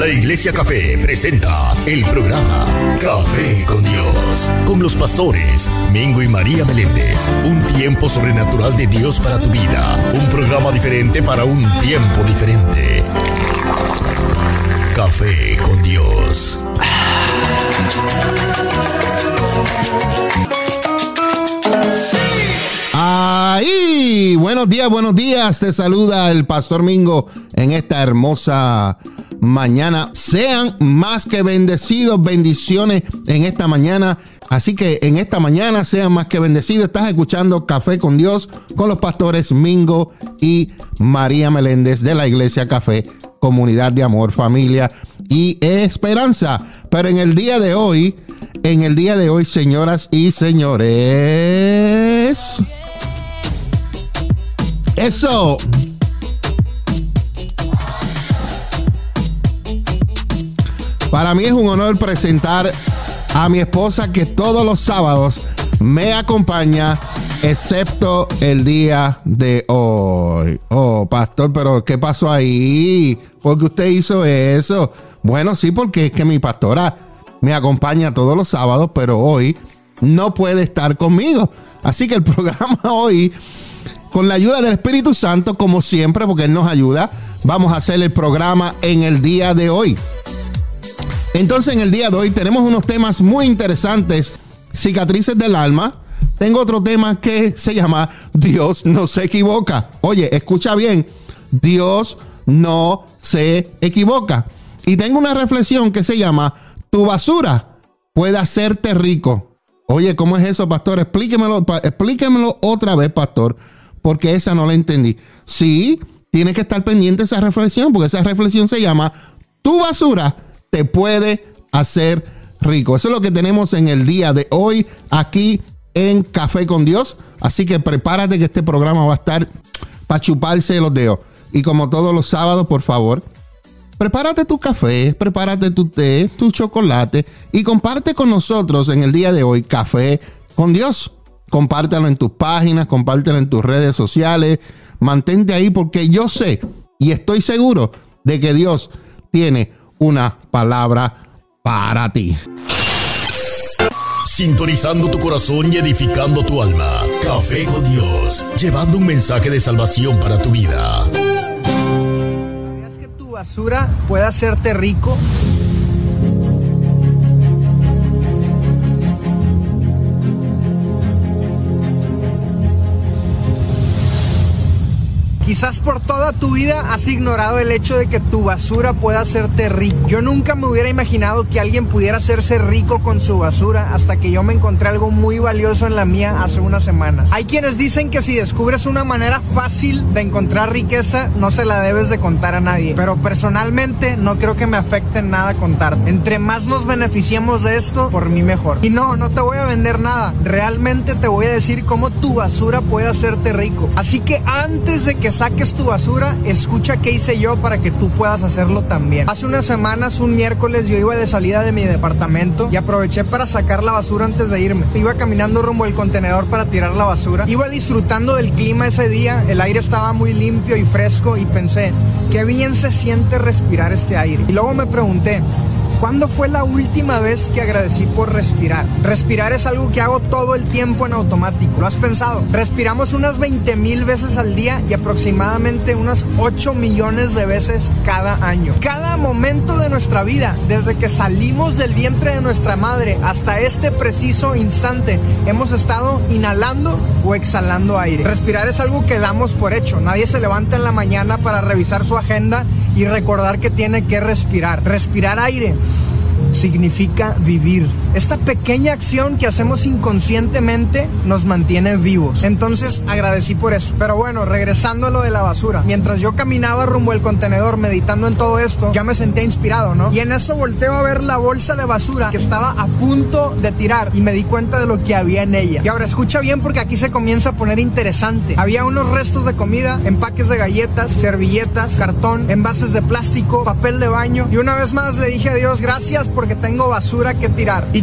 La Iglesia Café presenta el programa Café con Dios, con los pastores Mingo y María Meléndez. Un tiempo sobrenatural de Dios para tu vida. Un programa diferente para un tiempo diferente. Café con Dios. ¡Ahí! Buenos días. Te saluda el pastor Mingo en esta hermosa mañana. Sean más que bendecidos, bendiciones en esta mañana. Así que en esta mañana sean más que bendecidos. Estás escuchando Café con Dios con los pastores Mingo y María Meléndez de la Iglesia Café, comunidad de amor, familia y esperanza. Pero en el día de hoy, señoras y señores, eso. Para mí es un honor presentar a mi esposa que todos los sábados me acompaña, excepto el día de hoy. Oh, pastor, pero ¿qué pasó ahí? ¿Por qué usted hizo eso? Bueno, sí, porque es que mi pastora me acompaña todos los sábados, pero hoy no puede estar conmigo. Así que el programa hoy, con la ayuda del Espíritu Santo, como siempre, porque Él nos ayuda, vamos a hacer el programa en el día de hoy. Entonces, en el día de hoy tenemos unos temas muy interesantes, cicatrices del alma. Tengo otro tema que se llama Dios no se equivoca. Oye, escucha bien, Dios no se equivoca. Y tengo una reflexión que se llama Tu basura puede hacerte rico. Oye, ¿cómo es eso, pastor? Explíquemelo otra vez, pastor, porque esa no la entendí. Sí, tienes que estar pendiente de esa reflexión, porque esa reflexión se llama Tu basura te puede hacer rico. Eso es lo que tenemos en el día de hoy aquí en Café con Dios. Así que prepárate que este programa va a estar para chuparse los dedos. Y como todos los sábados, por favor, prepárate tu café, prepárate tu té, tu chocolate y comparte con nosotros en el día de hoy Café con Dios. Compártelo en tus páginas, compártelo en tus redes sociales. Mantente ahí porque yo sé y estoy seguro de que Dios tiene una palabra para ti. Sintonizando tu corazón y edificando tu alma. Café con Dios, llevando un mensaje de salvación para tu vida. ¿Sabías que tu basura puede hacerte rico? Quizás por toda tu vida has ignorado el hecho de que tu basura pueda hacerte rico. Yo nunca me hubiera imaginado que alguien pudiera hacerse rico con su basura hasta que yo me encontré algo muy valioso en la mía hace unas semanas. Hay quienes dicen que si descubres una manera fácil de encontrar riqueza, no se la debes de contar a nadie. Pero personalmente no creo que me afecte en nada contarte. Entre más nos beneficiemos de esto, por mí mejor. Y no te voy a vender nada. Realmente te voy a decir cómo tu basura puede hacerte rico. Así que antes de que saques tu basura, escucha qué hice yo para que tú puedas hacerlo también. Hace unas semanas, un miércoles, yo iba de salida de mi departamento y aproveché para sacar la basura antes de irme. Iba caminando rumbo al contenedor para tirar la basura. Iba disfrutando del clima ese día, el aire estaba muy limpio y fresco y pensé, qué bien se siente respirar este aire. Y luego me pregunté, ¿cuándo fue la última vez que agradecí por respirar? Respirar es algo que hago todo el tiempo en automático. ¿Lo has pensado? Respiramos unas 20,000 veces al día y aproximadamente unas 8 millones de veces cada año. Cada momento de nuestra vida, desde que salimos del vientre de nuestra madre hasta este preciso instante, hemos estado inhalando o exhalando aire. Respirar es algo que damos por hecho. Nadie se levanta en la mañana para revisar su agenda y recordar que tiene que respirar. Respirar aire significa vivir. Esta pequeña acción que hacemos inconscientemente nos mantiene vivos. Entonces agradecí por eso. Pero bueno, regresando a lo de la basura. Mientras yo caminaba rumbo al contenedor meditando en todo esto, ya me sentía inspirado, ¿no? Y en eso volteo a ver la bolsa de basura que estaba a punto de tirar y me di cuenta de lo que había en ella. Y ahora escucha bien porque aquí se comienza a poner interesante. Había unos restos de comida, empaques de galletas, servilletas, cartón, envases de plástico, papel de baño. Y una vez más le dije a Dios, gracias porque tengo basura que tirar. Y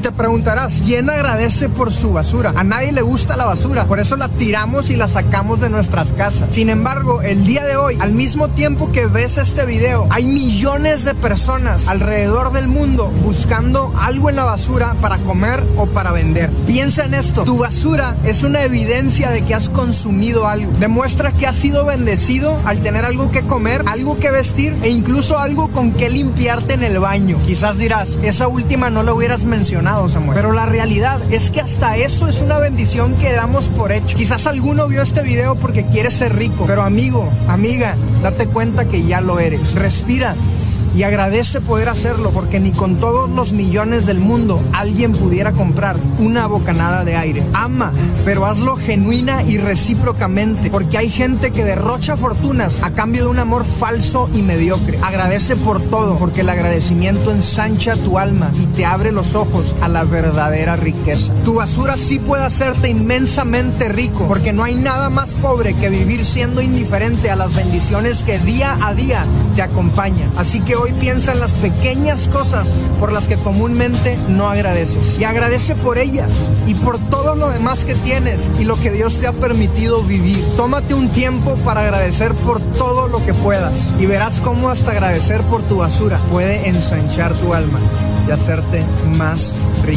te preguntarás, ¿quién agradece por su basura? A nadie le gusta la basura, por eso la tiramos y la sacamos de nuestras casas. Sin embargo, el día de hoy, al mismo tiempo que ves este video, hay millones de personas alrededor del mundo buscando algo en la basura para comer o para vender. Piensa en esto, tu basura es una evidencia de que has consumido algo. Demuestra que has sido bendecido al tener algo que comer, algo que vestir e incluso algo con que limpiarte en el baño. Quizás dirás, esa última no lo hubieras mencionado, Samuel, pero la realidad es que hasta eso es una bendición que damos por hecho. Quizás alguno vio este video porque quiere ser rico, pero amigo, amiga, date cuenta que ya lo eres. Respira y agradece poder hacerlo, porque ni con todos los millones del mundo alguien pudiera comprar una bocanada de aire. Ama, pero hazlo genuina y recíprocamente, porque hay gente que derrocha fortunas a cambio de un amor falso y mediocre. Agradece por todo, porque el agradecimiento ensancha tu alma y te abre los ojos a la verdadera riqueza. Tu basura sí puede hacerte inmensamente rico, porque no hay nada más pobre que vivir siendo indiferente a las bendiciones que día a día te acompañan. Así que hoy piensa en las pequeñas cosas por las que comúnmente no agradeces, y agradece por ellas y por todo lo demás que tienes y lo que Dios te ha permitido vivir. Tómate un tiempo para agradecer por todo lo que puedas, y verás cómo hasta agradecer por tu basura puede ensanchar tu alma y hacerte más rico.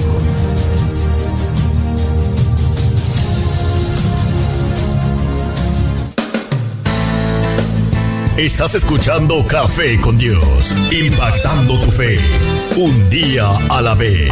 Estás escuchando Café con Dios, impactando tu fe, un día a la vez.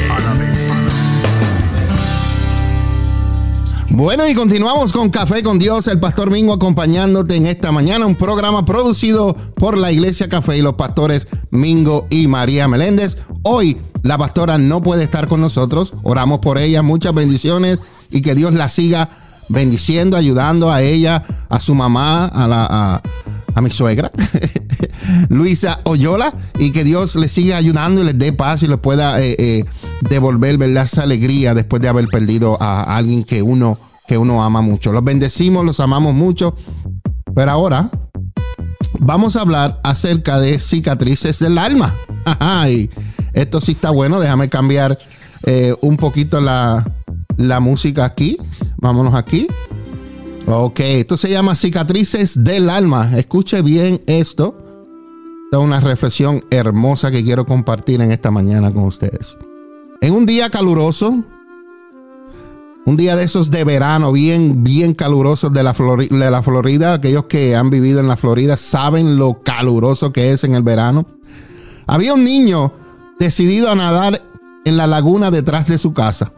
Bueno, y continuamos con Café con Dios, el pastor Mingo acompañándote en esta mañana, un programa producido por la Iglesia Café y los pastores Mingo y María Meléndez. Hoy la pastora no puede estar con nosotros, oramos por ella, muchas bendiciones y que Dios la siga bendiciendo, ayudando a ella, a su mamá, a mi suegra, Luisa Oyola, y que Dios les siga ayudando y les dé paz y les pueda devolver, ¿verdad?, esa alegría después de haber perdido a alguien que uno ama mucho. Los bendecimos, los amamos mucho, pero ahora vamos a hablar acerca de cicatrices del alma. Ay, esto sí está bueno, déjame cambiar un poquito la música aquí. Vámonos aquí. Ok, esto se llama cicatrices del alma. Escuche bien esto. Esta es una reflexión hermosa que quiero compartir en esta mañana con ustedes. En un día caluroso, un día de esos de verano, bien calurosos de la Florida, aquellos que han vivido en la Florida saben lo caluroso que es en el verano. Había un niño decidido a nadar en la laguna detrás de su casa.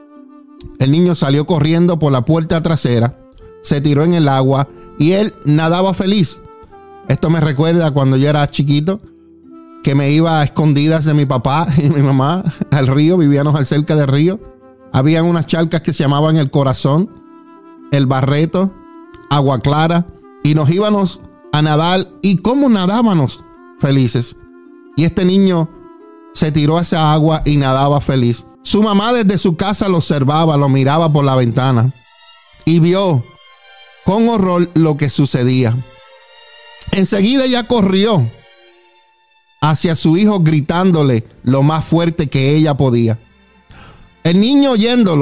El niño salió corriendo por la puerta trasera, se tiró en el agua y él nadaba feliz. Esto me recuerda cuando yo era chiquito, que me iba a escondidas de mi papá y mi mamá al río. Vivíamos cerca del río. Habían unas charcas que se llamaban El Corazón, El Barreto, Agua Clara, y nos íbamos a nadar. ¿Y cómo nadábamos felices? Y este niño se tiró a esa agua y nadaba feliz. Su mamá desde su casa lo observaba, lo miraba por la ventana y vio con horror lo que sucedía. Enseguida ella corrió hacia su hijo gritándole lo más fuerte que ella podía. El niño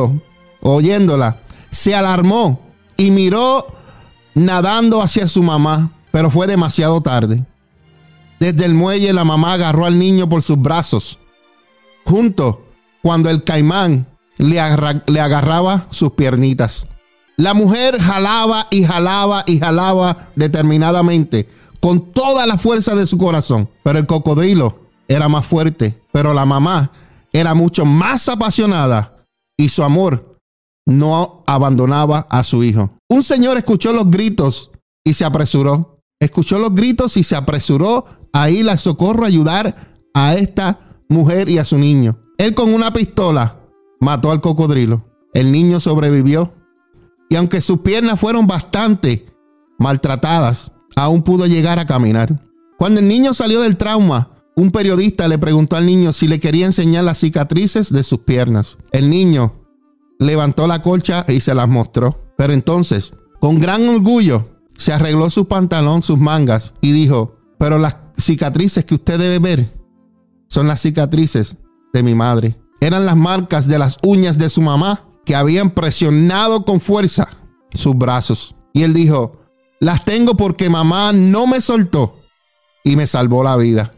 oyéndola, se alarmó y miró nadando hacia su mamá, pero fue demasiado tarde. Desde el muelle la mamá agarró al niño por sus brazos, junto cuando el caimán le agarraba sus piernitas. La mujer jalaba y jalaba y jalaba determinadamente, con toda la fuerza de su corazón. Pero el cocodrilo era más fuerte, pero la mamá era mucho más apasionada y su amor no abandonaba a su hijo. Un señor escuchó los gritos y se apresuró. Escuchó los gritos y se apresuró a ir al socorro a ayudar a esta mujer y a su niño. Él con una pistola mató al cocodrilo. El niño sobrevivió. Y aunque sus piernas fueron bastante maltratadas, aún pudo llegar a caminar. Cuando el niño salió del trauma, un periodista le preguntó al niño si le quería enseñar las cicatrices de sus piernas. El niño levantó la colcha y se las mostró. Pero entonces, con gran orgullo, se arregló su pantalón, sus mangas y dijo: pero las cicatrices que usted debe ver son las cicatrices de mi madre. eran las marcas de las uñas de su mamá que habían presionado con fuerza sus brazos. Y él dijo: las tengo porque mamá no me soltó y me salvó la vida.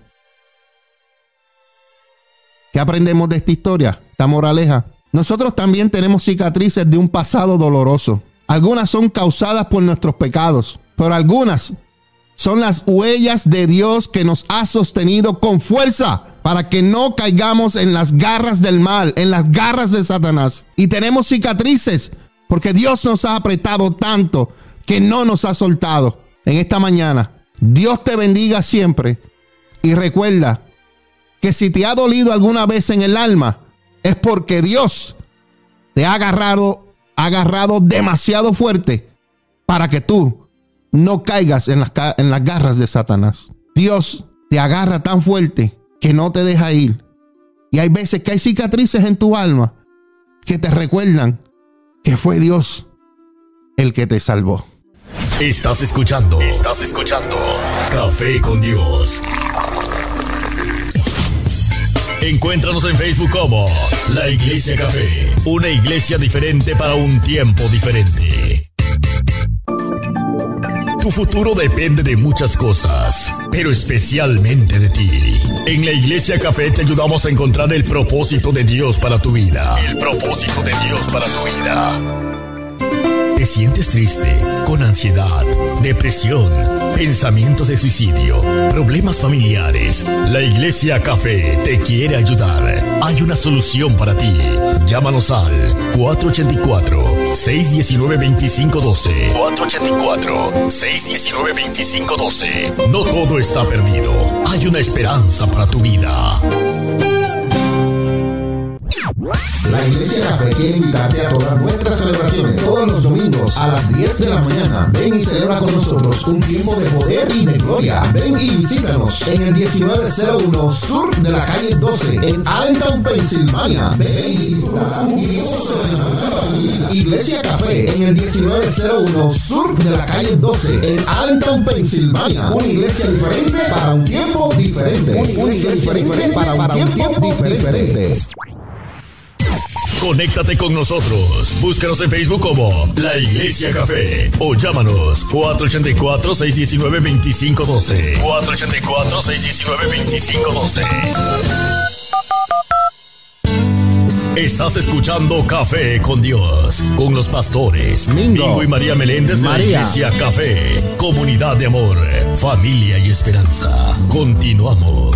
¿Qué aprendemos de esta historia? Esta moraleja. Nosotros también tenemos cicatrices de un pasado doloroso. Algunas son causadas por nuestros pecados, pero algunas son las huellas de Dios que nos ha sostenido con fuerza para que no caigamos en las garras del mal, en las garras de Satanás. Y tenemos cicatrices porque Dios nos ha apretado tanto que no nos ha soltado. En esta mañana, Dios te bendiga siempre y recuerda que si te ha dolido alguna vez en el alma, es porque Dios te ha agarrado demasiado fuerte para que tú no caigas en las garras de Satanás. Dios te agarra tan fuerte que no te deja ir. Y hay veces que hay cicatrices en tu alma que te recuerdan que fue Dios el que te salvó. Estás escuchando Café con Dios. Encuéntranos en Facebook como La Iglesia Café, una iglesia diferente para un tiempo diferente. Tu futuro depende de muchas cosas, pero especialmente de ti. En La Iglesia Café te ayudamos a encontrar el propósito de Dios para tu vida. El propósito de Dios para tu vida. ¿Te sientes triste, con ansiedad, depresión, pensamientos de suicidio, problemas familiares? La Iglesia Café te quiere ayudar. Hay una solución para ti. Llámanos al 484-619-2512. 484-619-2512. No todo está perdido. Hay una esperanza para tu vida. La Iglesia Café quiere invitarte a todas nuestras celebraciones todos los domingos a las 10 de la mañana. Ven y celebra con nosotros un tiempo de poder y de gloria. Ven y visítanos en el 1901 Sur de la calle 12 en Allentown, Pensilvania. Ven y disfruta un tiempo sobrenatural. Iglesia Café en el 1901 Sur de la calle 12 en Allentown, Pensilvania. Una iglesia diferente para un tiempo diferente. Una iglesia diferente para un tiempo diferente. Conéctate con nosotros. Búscanos en Facebook como La Iglesia Café o llámanos 484-619-2512. 484-619-2512. Estás escuchando Café con Dios, con los pastores Mingo y María Meléndez de la Iglesia Café. Comunidad de amor, familia y esperanza. Continuamos.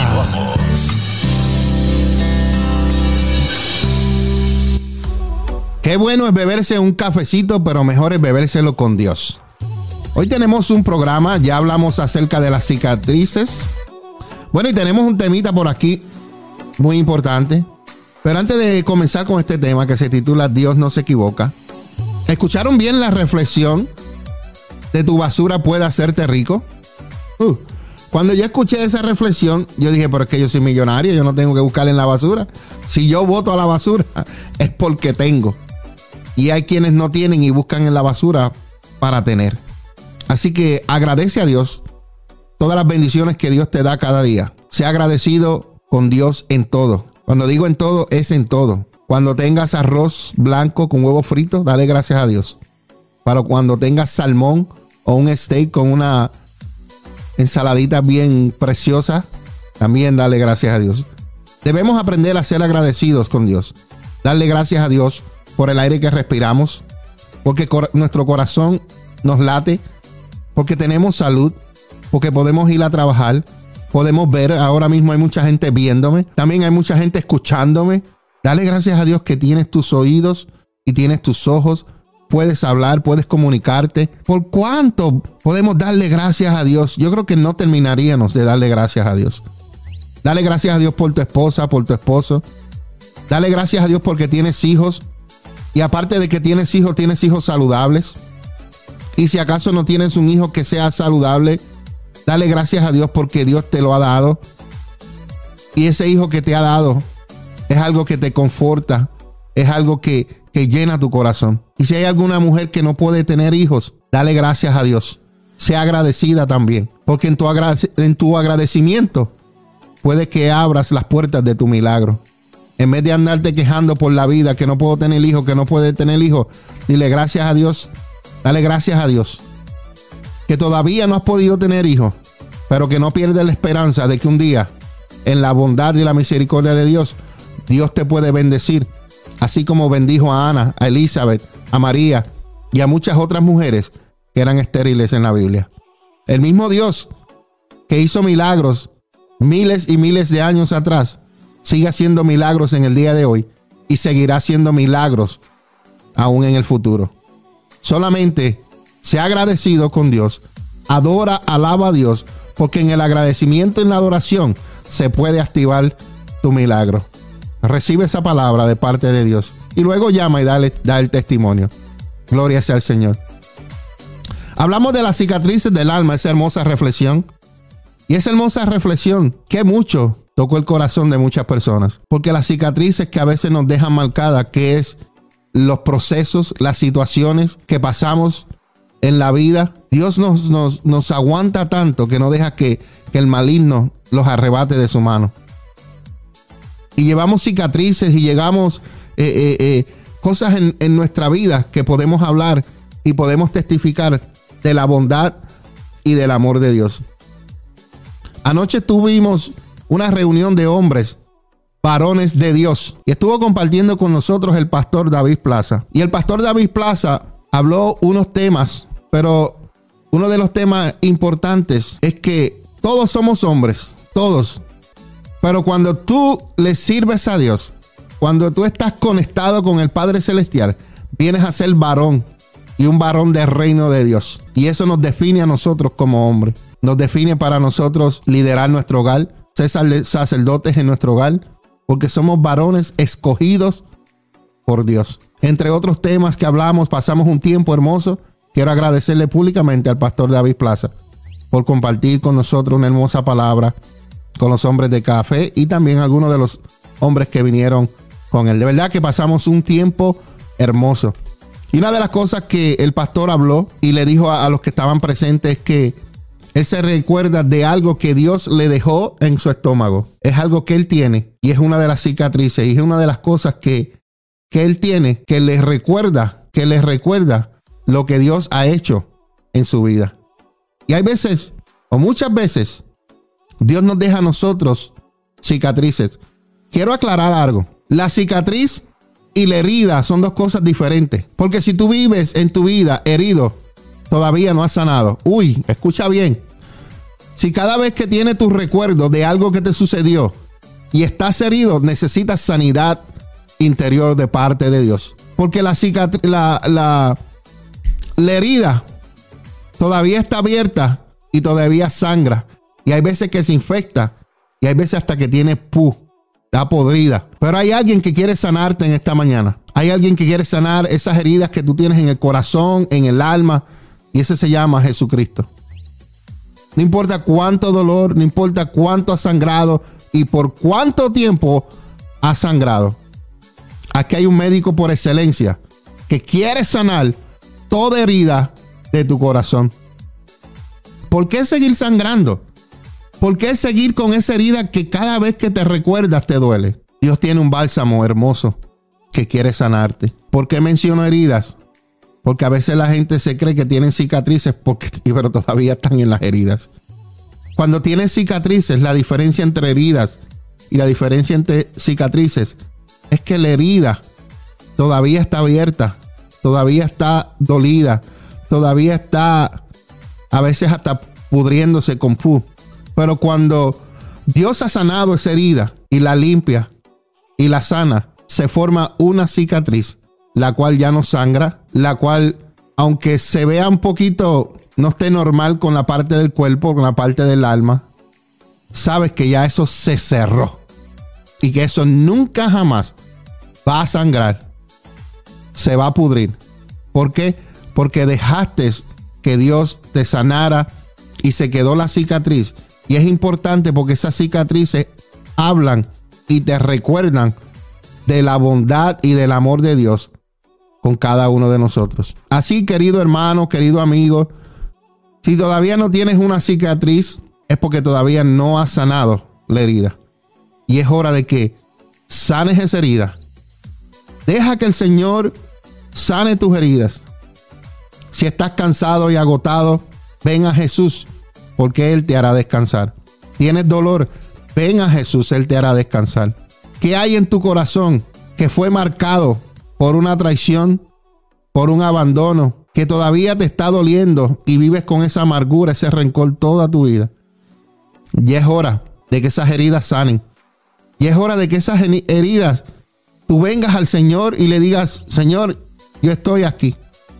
Qué bueno es beberse un cafecito, pero mejor es bebérselo con Dios. Hoy tenemos un programa, ya hablamos acerca de las cicatrices. Bueno, y tenemos un temita por aquí muy importante. Pero antes de comenzar con este tema que se titula Dios no se equivoca, ¿escucharon bien la reflexión de tu basura puede hacerte rico? Cuando yo escuché esa reflexión, yo dije, pero es que yo soy millonario, yo no tengo que buscar en la basura. Si yo boto a la basura, es porque tengo. Y hay quienes no tienen y buscan en la basura para tener. Así que agradece a Dios todas las bendiciones que Dios te da cada día. Sea agradecido con Dios en todo. Cuando digo en todo, es en todo. Cuando tengas arroz blanco con huevo frito, dale gracias a Dios. Pero cuando tengas salmón o un steak con una ensaladita bien preciosa, también dale gracias a Dios. Debemos aprender a ser agradecidos con Dios. Darle gracias a Dios por el aire que respiramos, porque nuestro corazón nos late, porque tenemos salud, porque podemos ir a trabajar, podemos ver. Ahora mismo hay mucha gente viéndome, también hay mucha gente escuchándome. Dale gracias a Dios que tienes tus oídos y tienes tus ojos, puedes hablar, puedes comunicarte. ¿Por cuánto podemos darle gracias a Dios? Yo creo que no terminaríamos de darle gracias a Dios. Dale gracias a Dios por tu esposa, por tu esposo. Dale gracias a Dios porque tienes hijos. Y aparte de que tienes hijos saludables. Y si acaso no tienes un hijo que sea saludable, dale gracias a Dios porque Dios te lo ha dado. Y ese hijo que te ha dado es algo que te conforta, es algo que llena tu corazón. Y si hay alguna mujer que no puede tener hijos, dale gracias a Dios. Sea agradecida también, porque en tu agradecimiento puede que abras las puertas de tu milagro. En vez de andarte quejando por la vida, que no puedo tener hijos, que no puede tener hijos, dile gracias a Dios. Dale gracias a Dios. Que todavía no has podido tener hijos, pero que no pierdes la esperanza de que un día, en la bondad y la misericordia de Dios, Dios te puede bendecir. Así como bendijo a Ana, a Elizabeth, a María y a muchas otras mujeres que eran estériles en la Biblia. El mismo Dios que hizo milagros miles y miles de años atrás, sigue haciendo milagros en el día de hoy y seguirá haciendo milagros aún en el futuro. Solamente sea agradecido con Dios, adora, alaba a Dios, porque en el agradecimiento y en la adoración se puede activar tu milagro. Recibe esa palabra de parte de Dios y luego llama y da el testimonio. Gloria sea al Señor. Hablamos de las cicatrices del alma, esa hermosa reflexión. Y esa hermosa reflexión que mucho tocó el corazón de muchas personas. Porque las cicatrices que a veces nos dejan marcadas, que es los procesos, las situaciones que pasamos en la vida, Dios nos aguanta tanto que no deja que el maligno los arrebate de su mano. Y llevamos cicatrices y llegamos cosas en nuestra vida que podemos hablar y podemos testificar de la bondad y del amor de Dios. Anoche tuvimos una reunión de hombres, varones de Dios, y estuvo compartiendo con nosotros el pastor David Plaza. Y el pastor David Plaza habló unos temas, pero uno de los temas importantes es que todos somos hombres, todos. Pero cuando tú le sirves a Dios, cuando tú estás conectado con el Padre Celestial, vienes a ser varón y un varón del reino de Dios. Y eso nos define a nosotros como hombres. Nos define para nosotros liderar nuestro hogar, ser sacerdotes en nuestro hogar, porque somos varones escogidos por Dios. Entre otros temas que hablamos, pasamos un tiempo hermoso. Quiero agradecerle públicamente al pastor David Plaza por compartir con nosotros una hermosa palabra con los hombres de café y también algunos de los hombres que vinieron con él. De verdad que pasamos un tiempo hermoso. Y una de las cosas que el pastor habló y le dijo a los que estaban presentes es que él se recuerda de algo que Dios le dejó en su estómago. Es algo que él tiene y es una de las cicatrices y es una de las cosas que él tiene que les recuerda lo que Dios ha hecho en su vida. Y hay veces, o muchas veces, Dios nos deja a nosotros cicatrices. Quiero aclarar algo. La cicatriz y la herida son dos cosas diferentes. Porque si tú vives en tu vida herido, todavía no has sanado. Uy, escucha bien. Si cada vez que tienes tu recuerdo de algo que te sucedió y estás herido, necesitas sanidad interior de parte de Dios. Porque la herida todavía está abierta y todavía sangra. Y hay veces que se infecta y hay veces hasta que tiene pus, está podrida. Pero hay alguien que quiere sanarte en esta mañana. Hay alguien que quiere sanar esas heridas que tú tienes en el corazón, en el alma. Y ese se llama Jesucristo. No importa cuánto dolor, no importa cuánto has sangrado y por cuánto tiempo has sangrado. Aquí hay un médico por excelencia que quiere sanar toda herida de tu corazón. ¿Por qué seguir sangrando? ¿Por qué seguir con esa herida que cada vez que te recuerdas te duele? Dios tiene un bálsamo hermoso que quiere sanarte. ¿Por qué menciono heridas? Porque a veces la gente se cree que tienen cicatrices, pero todavía están en las heridas. Cuando tienes cicatrices, la diferencia entre heridas y la diferencia entre cicatrices es que la herida todavía está abierta, todavía está dolida, todavía está a veces hasta pudriéndose con pus. Pero cuando Dios ha sanado esa herida y la limpia y la sana, se forma una cicatriz, la cual ya no sangra, la cual, aunque se vea un poquito, no esté normal con la parte del cuerpo, con la parte del alma, sabes que ya eso se cerró y que eso nunca jamás va a sangrar, se va a pudrir. ¿Por qué? Porque dejaste que Dios te sanara y se quedó la cicatriz. Y es importante porque esas cicatrices hablan y te recuerdan de la bondad y del amor de Dios con cada uno de nosotros. Así, querido hermano, querido amigo, si todavía no tienes una cicatriz, es porque todavía no has sanado la herida. Y es hora de que sanes esa herida. Deja que el Señor sane tus heridas. Si estás cansado y agotado, ven a Jesús, porque Él te hará descansar. Tienes dolor, ven a Jesús, Él te hará descansar. ¿Qué hay en tu corazón que fue marcado por una traición, por un abandono, que todavía te está doliendo y vives con esa amargura, ese rencor toda tu vida? Ya es hora de que esas heridas sanen. Y es hora de que esas heridas, tú vengas al Señor y le digas: Señor, yo estoy aquí.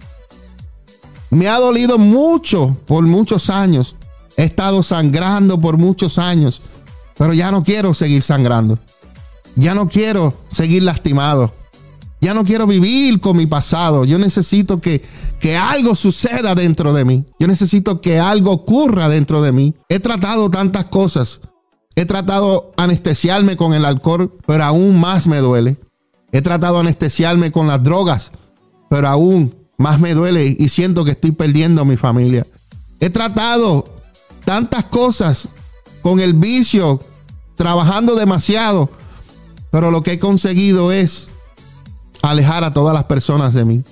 Me ha dolido mucho por muchos años. He estado sangrando por muchos años, pero ya no quiero seguir sangrando. Ya no quiero seguir lastimado. Ya no quiero vivir con mi pasado. Yo necesito que algo suceda dentro de mí. Yo necesito que algo ocurra dentro de mí. He tratado tantas cosas. He tratado anestesiarme con el alcohol, pero aún más me duele. He tratado anestesiarme con las drogas, pero aún más me duele y siento que estoy perdiendo a mi familia. He tratado tantas cosas con el vicio, trabajando demasiado, pero lo que he conseguido es alejar a todas las personas de mí.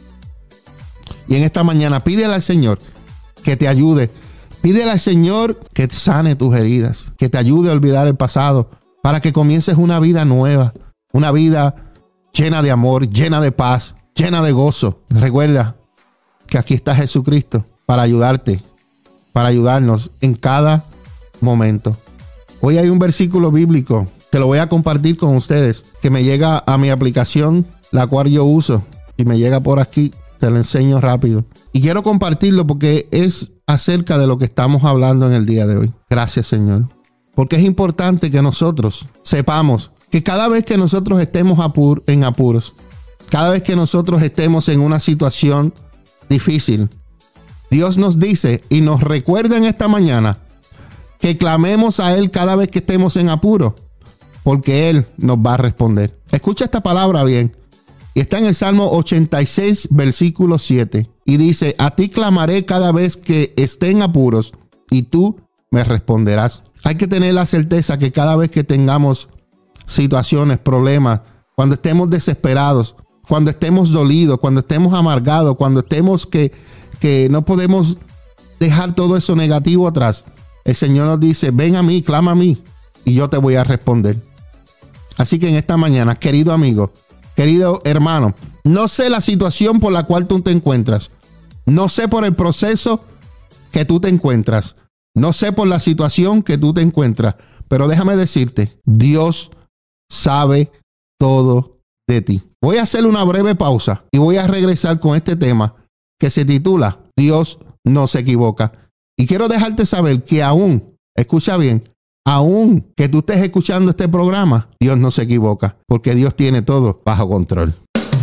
Y en esta mañana pídele al Señor que te ayude. Pídele al Señor que te sane tus heridas, que te ayude a olvidar el pasado, para que comiences una vida nueva, una vida llena de amor, llena de paz, llena de gozo. Recuerda que aquí está Jesucristo para ayudarte, para ayudarnos en cada momento. Hoy hay un versículo bíblico que lo voy a compartir con ustedes, que me llega a mi aplicación, la cual yo uso, y me llega por aquí. Te lo enseño rápido. Y quiero compartirlo porque es acerca de lo que estamos hablando en el día de hoy. Gracias, Señor. Porque es importante que nosotros sepamos que cada vez que nosotros estemos en apuros, cada vez que nosotros estemos en una situación difícil, Dios nos dice y nos recuerda en esta mañana que clamemos a Él cada vez que estemos en apuro, porque Él nos va a responder. Escucha esta palabra bien. Y está en el Salmo 86, versículo 7. Y dice: a ti clamaré cada vez que esté en apuros, y tú me responderás. Hay que tener la certeza que cada vez que tengamos situaciones, problemas, cuando estemos desesperados, cuando estemos dolidos, cuando estemos amargados, cuando estemos que no podemos dejar todo eso negativo atrás, el Señor nos dice: ven a mí, clama a mí, y yo te voy a responder. Así que en esta mañana, querido amigo, querido hermano, no sé la situación por la cual tú te encuentras. No sé por el proceso que tú te encuentras. No sé por la situación que tú te encuentras. Pero déjame decirte, Dios sabe todo de ti. Voy a hacer una breve pausa y voy a regresar con este tema que se titula Dios no se equivoca. Y quiero dejarte saber que aún, escucha bien, aún que tú estés escuchando este programa, Dios no se equivoca, porque Dios tiene todo bajo control.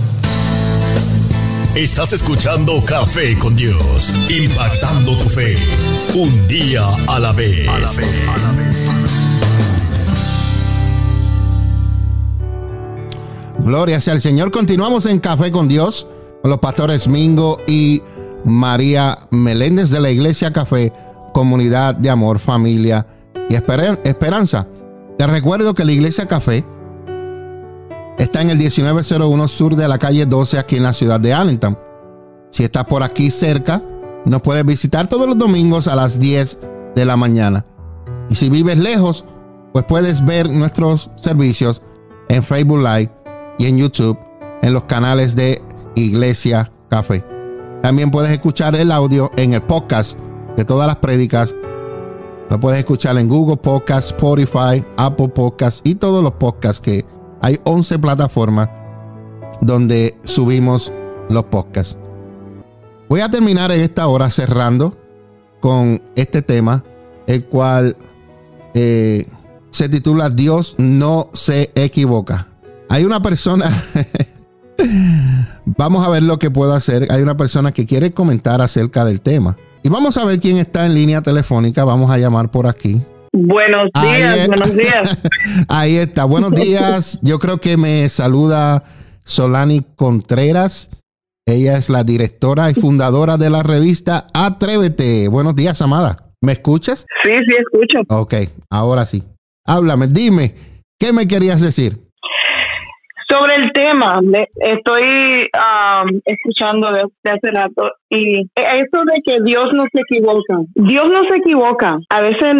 Estás escuchando Café con Dios, impactando tu fe, un día a la vez. Gloria sea al Señor. Continuamos en Café con Dios con los pastores Mingo y María Meléndez de la Iglesia Café, comunidad de amor, familia y esperanza. Te recuerdo que la Iglesia Café está en el 1901 sur de la calle 12, aquí en la ciudad de Allentown. Si estás por aquí cerca, nos puedes visitar todos los domingos a las 10 de la mañana. Y si vives lejos, pues puedes ver nuestros servicios en Facebook Live y en YouTube, en los canales de Iglesia Café. También puedes escuchar el audio en el podcast de todas las prédicas. Lo puedes escuchar en Google Podcast, Spotify, Apple Podcast y todos los podcasts que hay 11 plataformas donde subimos los podcasts. Voy a terminar en esta hora cerrando con este tema, el cual se titula Dios no se equivoca. Hay una persona, vamos a ver lo que puedo hacer. Hay una persona que quiere comentar acerca del tema. Y vamos a ver quién está en línea telefónica. Vamos a llamar por aquí. Buenos días, buenos días. Ahí está, buenos días. Yo creo que me saluda Solani Contreras. Ella es la directora y fundadora de la revista Atrévete. Buenos días, amada. ¿Me escuchas? Sí, escucho. Ok, ahora sí. Háblame, dime, ¿qué me querías decir? Sobre el tema, estoy escuchando de hace rato, y eso de que Dios no se equivoca. Dios no se equivoca. A veces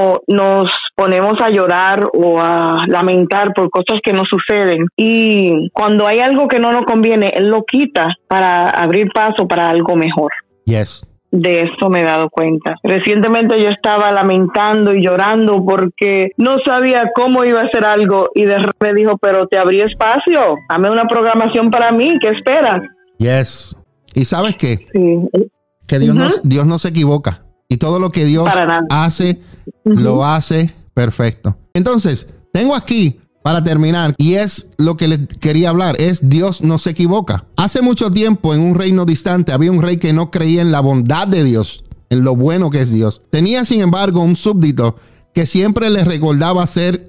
nos ponemos a llorar o a lamentar por cosas que nos suceden, y cuando hay algo que no nos conviene, Él lo quita para abrir paso para algo mejor. Yes. De eso me he dado cuenta. Recientemente yo estaba lamentando y llorando porque no sabía cómo iba a hacer algo, y de repente me dijo, pero te abrí espacio, dame una programación para mí, ¿qué esperas? Yes. ¿Y sabes qué? Sí. Que Dios no se equivoca. Y todo lo que Dios hace, lo hace perfecto. Entonces, tengo aquí, para terminar, y es lo que les quería hablar, es Dios no se equivoca. Hace mucho tiempo, en un reino distante, había un rey que no creía en la bondad de Dios, en lo bueno que es Dios. Tenía, sin embargo, un súbdito que siempre le recordaba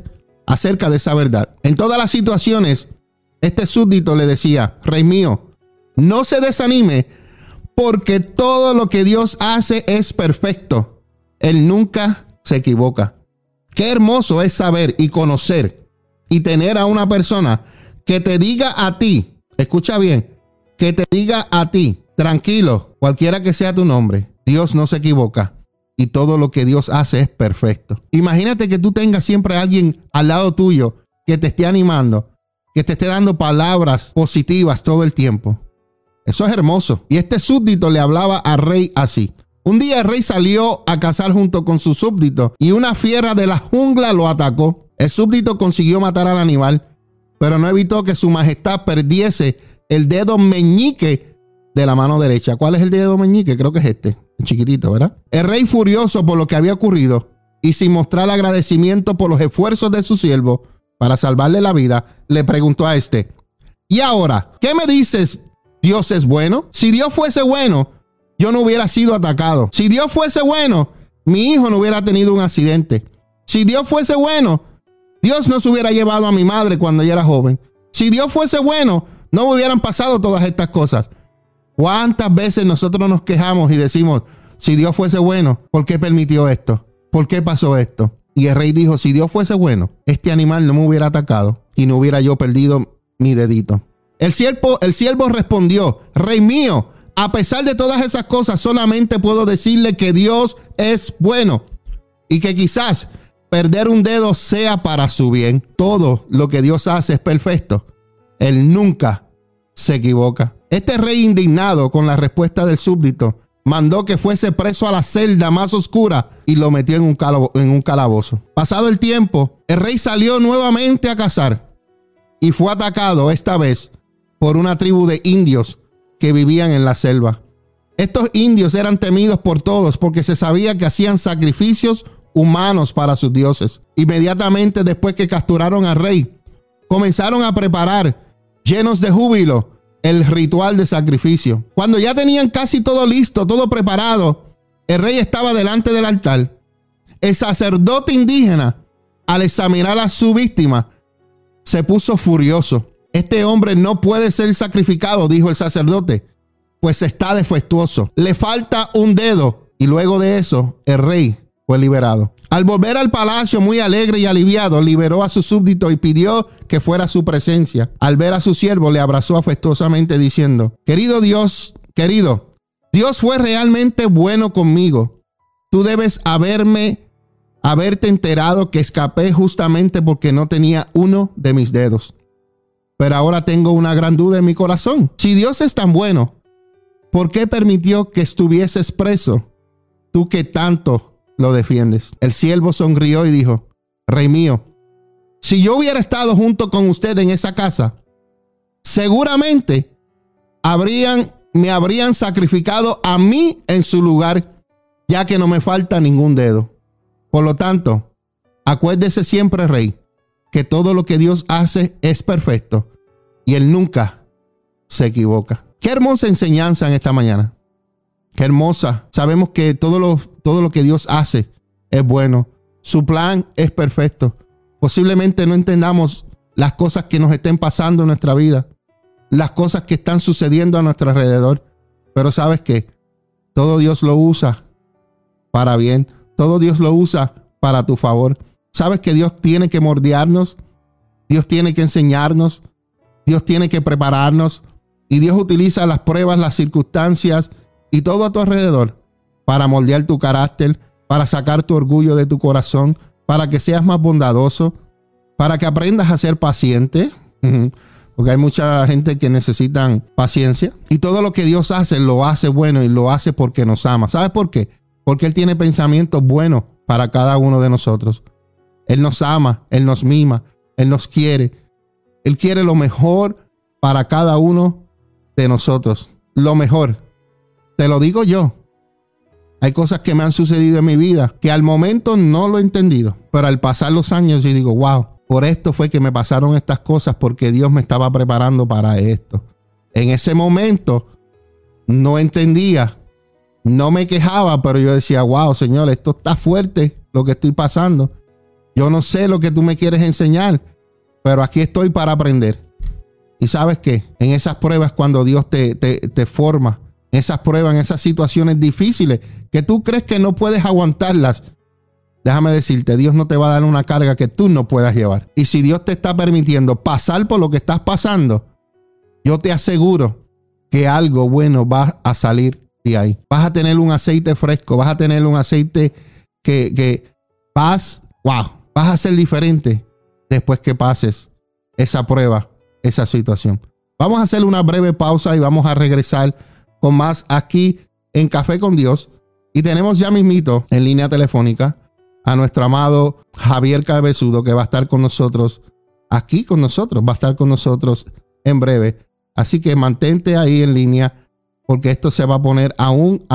acerca de esa verdad. En todas las situaciones, este súbdito le decía, rey mío, no se desanime, porque todo lo que Dios hace es perfecto. Él nunca se equivoca. Qué hermoso es saber y conocer y tener a una persona que te diga a ti, escucha bien, que te diga a ti, tranquilo, cualquiera que sea tu nombre, Dios no se equivoca y todo lo que Dios hace es perfecto. Imagínate que tú tengas siempre a alguien al lado tuyo que te esté animando, que te esté dando palabras positivas todo el tiempo. Eso es hermoso. Y este súbdito le hablaba al rey así. Un día el rey salió a cazar junto con su súbdito y una fiera de la jungla lo atacó. El súbdito consiguió matar al animal, pero no evitó que su majestad perdiese el dedo meñique de la mano derecha. ¿Cuál es el dedo meñique? Creo que es este, el chiquitito, ¿verdad? El rey, furioso por lo que había ocurrido y sin mostrar agradecimiento por los esfuerzos de su siervo para salvarle la vida, le preguntó a este, ¿y ahora qué me dices? ¿Dios es bueno? Si Dios fuese bueno, yo no hubiera sido atacado. Si Dios fuese bueno, mi hijo no hubiera tenido un accidente. Si Dios fuese bueno, Dios no se hubiera llevado a mi madre cuando ella era joven. Si Dios fuese bueno, no me hubieran pasado todas estas cosas. ¿Cuántas veces nosotros nos quejamos y decimos, si Dios fuese bueno, ¿por qué permitió esto? ¿Por qué pasó esto? Y el rey dijo, si Dios fuese bueno, este animal no me hubiera atacado y no hubiera yo perdido mi dedito. El siervo respondió, rey mío, a pesar de todas esas cosas, solamente puedo decirle que Dios es bueno y que quizás perder un dedo sea para su bien. Todo lo que Dios hace es perfecto. Él nunca se equivoca. Este rey, indignado con la respuesta del súbdito, mandó que fuese preso a la celda más oscura y lo metió en un calabozo. Pasado el tiempo, el rey salió nuevamente a cazar y fue atacado esta vez por una tribu de indios que vivían en la selva. Estos indios eran temidos por todos porque se sabía que hacían sacrificios humanos para sus dioses. Inmediatamente después que capturaron al rey, comenzaron a preparar, llenos de júbilo, el ritual de sacrificio. Cuando ya tenían casi todo listo, todo preparado, el rey estaba delante del altar. El sacerdote indígena, al examinar a su víctima, se puso furioso. Este hombre no puede ser sacrificado, dijo el sacerdote, pues está defectuoso. Le falta un dedo. Y luego de eso, el rey fue liberado. Al volver al palacio muy alegre y aliviado, liberó a su súbdito y pidió que fuera a su presencia. Al ver a su siervo, le abrazó afectuosamente diciendo, querido, Dios fue realmente bueno conmigo. Tú debes haberte enterado que escapé justamente porque no tenía uno de mis dedos. Pero ahora tengo una gran duda en mi corazón. Si Dios es tan bueno, ¿por qué permitió que estuvieses preso? Tú que tanto lo defiendes. El siervo sonrió y dijo, rey mío, si yo hubiera estado junto con usted en esa casa, seguramente me habrían sacrificado a mí en su lugar, ya que no me falta ningún dedo. Por lo tanto, acuérdese siempre, rey, que todo lo que Dios hace es perfecto y Él nunca se equivoca. Qué hermosa enseñanza en esta mañana. Qué hermosa. Sabemos que todo lo que Dios hace es bueno. Su plan es perfecto. Posiblemente no entendamos las cosas que nos estén pasando en nuestra vida, las cosas que están sucediendo a nuestro alrededor. Pero ¿sabes qué? Todo Dios lo usa para bien. Todo Dios lo usa para tu favor. ¿Sabes que Dios tiene que moldearnos? Dios tiene que enseñarnos. Dios tiene que prepararnos y Dios utiliza las pruebas, las circunstancias y todo a tu alrededor para moldear tu carácter, para sacar tu orgullo de tu corazón, para que seas más bondadoso, para que aprendas a ser paciente, porque hay mucha gente que necesitan paciencia. Y todo lo que Dios hace, lo hace bueno y lo hace porque nos ama. ¿Sabes por qué? Porque Él tiene pensamientos buenos para cada uno de nosotros. Él nos ama, Él nos mima, Él nos quiere. Él quiere lo mejor para cada uno de nosotros. Lo mejor. Te lo digo yo. Hay cosas que me han sucedido en mi vida que al momento no lo he entendido. Pero al pasar los años yo digo, wow, por esto fue que me pasaron estas cosas, porque Dios me estaba preparando para esto. En ese momento no entendía, no me quejaba, pero yo decía, wow, Señor, esto está fuerte lo que estoy pasando. Yo no sé lo que tú me quieres enseñar, pero aquí estoy para aprender. Y ¿sabes qué? En esas pruebas, cuando Dios te forma, en esas pruebas, en esas situaciones difíciles que tú crees que no puedes aguantarlas, déjame decirte, Dios no te va a dar una carga que tú no puedas llevar. Y si Dios te está permitiendo pasar por lo que estás pasando, yo te aseguro que algo bueno va a salir de ahí. Vas a tener un aceite fresco, vas a tener un aceite que vas a ser diferente después que pases esa prueba, esa situación. Vamos a hacer una breve pausa y vamos a regresar con más aquí en Café con Dios. Y tenemos ya mismito en línea telefónica a nuestro amado Javier Cabezudo, que va a estar con nosotros aquí con nosotros, va a estar con nosotros en breve. Así que mantente ahí en línea, porque esto se va a poner aún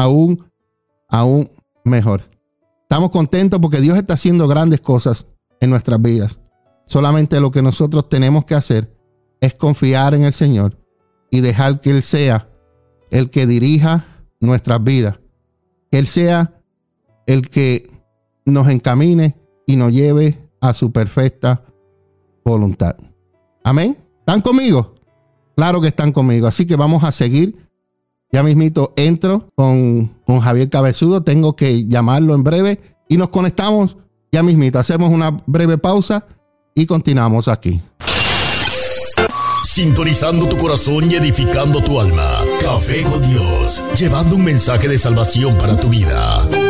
mejor. Estamos contentos porque Dios está haciendo grandes cosas en nuestras vidas. Solamente lo que nosotros tenemos que hacer es confiar en el Señor y dejar que Él sea el que dirija nuestras vidas. Que Él sea el que nos encamine y nos lleve a su perfecta voluntad. Amén. ¿Están conmigo? Claro que están conmigo. Así que vamos a seguir. Ya mismito entro con Javier Cabezudo. Tengo que llamarlo en breve y nos conectamos ya mismito. Hacemos una breve pausa y continuamos aquí. Sintonizando tu corazón y edificando tu alma. Café con Dios, llevando un mensaje de salvación para tu vida.